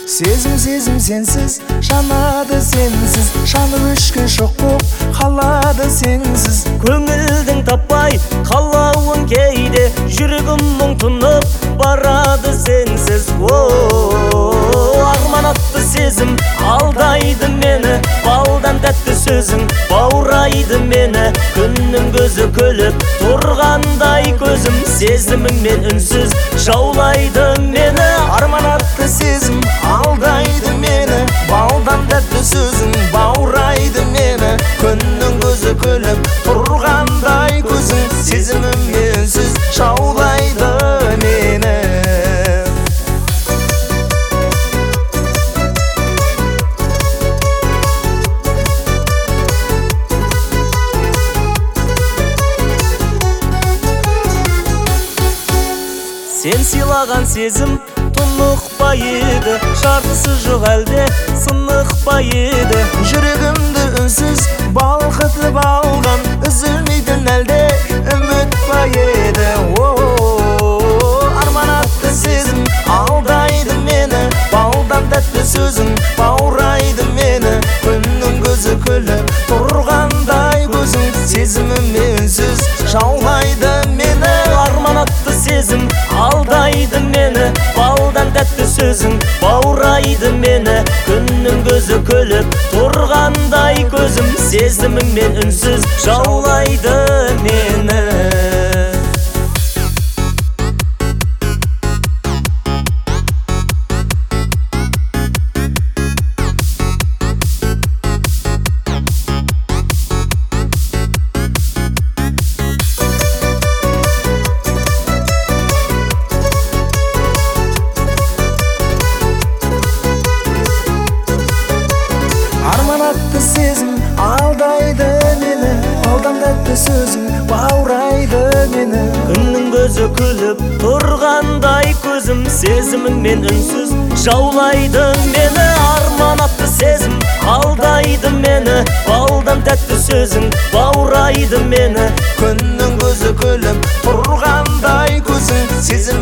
Сезім сенсіз, жанады сенсіз, жаны өшке шоқ боп қалады сенсіз. Көңілдің таппай қалауын кейде, жүрегім мұң тұнып барады сенсіз. Арман атты сезім алдайды мені, балдан тәтті сөзің баурайды мені. Күннің көзі күліп тұрғандай көзім, сезіміңмен үнсіз жаулайды мені. Арман атты сезім алдайды мені, балдан тәтті сөзің баурайды мені. Күннің көзі күліп тұрғандай көзің, сезіміңмен үнсіз жаулайды мені. Сен сыйлаған сезім тұнықпа еді, жартысы жоқ әлде сынықпа еді. Жүрегімді үнсіз балқытып алған, үзілмейтін әлде үміт па еді. Арман атты сезім алдайды мені, балдан тәтті сөзің баурайды мені. Күннің көзі күліп тұрғандай көзің, сезіміммен үнсіз жаулайды мені. Арман атты сезім алдайды мені, балдан тәтті сөзің баурайды мені. Күннің көзі күліп тұрғандай көзім, сезіміңмен үнсіз жаулайды мені. Арман атты сезім алдайды мені, балдан тәтті сөзің баурайды мені. Күннің көзі күліп тұрғандай көзім, сезіміңмен үнсіз жаулайды мені. Арман атты сезім алдайды мені, балдан тәтті сөзің баурайды мені. Күннің көзі күліп тұрғандай көзің, сезім